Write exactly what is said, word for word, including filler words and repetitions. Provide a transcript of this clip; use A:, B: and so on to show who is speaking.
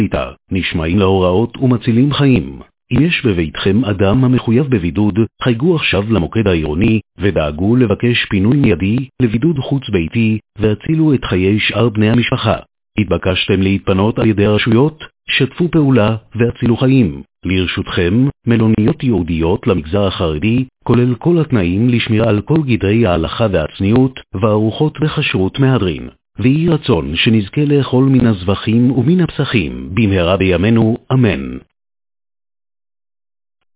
A: שליטה, נשמעים להוראות ומצילים חיים. אם יש בביתכם אדם המחויב בבידוד, חייגו עכשיו למוקד העירוני ודאגו לבקש פינוי מיידי לבידוד חוץ ביתי והצילו את חיי שאר בני המשפחה. התבקשתם להתפנות על ידי הרשויות? שתפו פעולה והצילו חיים. לרשותכם מלוניות ייעודיות למגזר החרדי, כולל כל התנאים לשמירה על כל גדרי ההלכה והצניעות וארוחות בכשרות מהדרין. ויהי רצון שנזכה לאכול מן הזבחים ומן הפסחים במהרה בימינו, אמן.